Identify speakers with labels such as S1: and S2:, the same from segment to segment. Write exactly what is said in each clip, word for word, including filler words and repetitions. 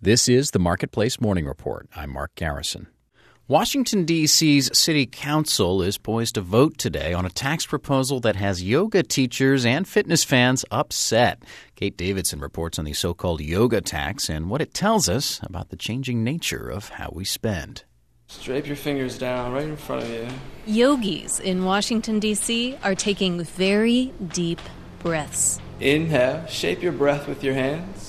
S1: This is the Marketplace Morning Report. I'm Mark Garrison. Washington, D C's City Council is poised to vote today on a tax proposal that has yoga teachers and fitness fans upset. Kate Davidson reports on the so-called yoga tax and what it tells us about the changing nature of how we spend.
S2: Drape your fingers down right in front of you.
S3: Yogis in Washington, D C are taking very deep breaths.
S2: Inhale, shape your breath with your hands.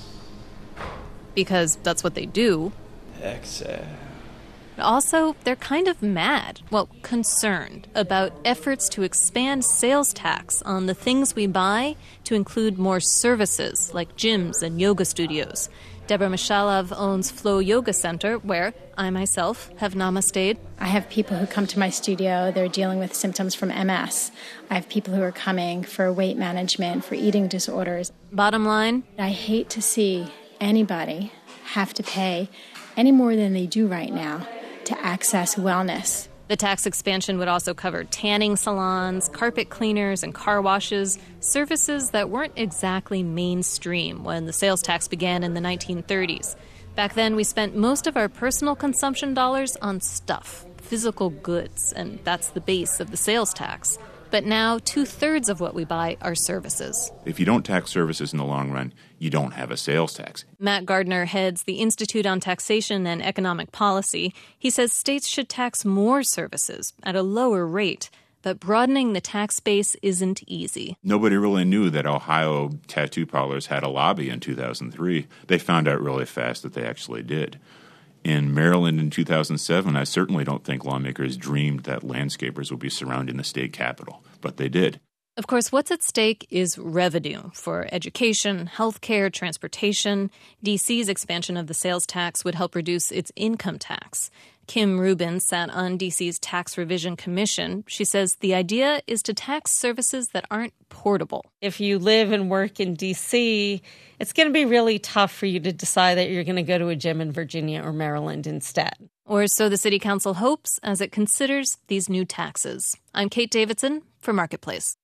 S3: Because that's what they do.
S2: Exhale.
S3: Also, they're kind of mad, well, concerned about efforts to expand sales tax on the things we buy to include more services like gyms and yoga studios. Deborah Mishalov owns Flow Yoga Center, where I myself have namasteed.
S4: I have people who come to my studio. They're dealing with symptoms from M S. I have people who are coming for weight management, for eating disorders.
S3: Bottom line,
S4: I hate to see anybody have to pay any more than they do right now to access wellness.
S3: The tax expansion would also cover tanning salons, carpet cleaners, and car washes, services that weren't exactly mainstream when the sales tax began in the nineteen thirties. Back then, we spent most of our personal consumption dollars on stuff, physical goods, and that's the base of the sales tax. But now, two-thirds of what we buy are services.
S5: If you don't tax services in the long run, you don't have a sales tax.
S3: Matt Gardner heads the Institute on Taxation and Economic Policy. He says states should tax more services at a lower rate, but broadening the tax base isn't easy.
S5: Nobody really knew that Ohio tattoo parlors had a lobby in two thousand three. They found out really fast that they actually did. In Maryland in two thousand seven, I certainly don't think lawmakers dreamed that landscapers would be surrounding the state capitol, but they did.
S3: Of course, what's at stake is revenue for education, healthcare, transportation. D C's expansion of the sales tax would help reduce its income tax. Kim Rubin sat on D C's Tax Revision Commission. She says the idea is to tax services that aren't portable.
S6: If you live and work in D C, it's going to be really tough for you to decide that you're going to go to a gym in Virginia or Maryland instead.
S3: Or so the City Council hopes as it considers these new taxes. I'm Kate Davidson for Marketplace.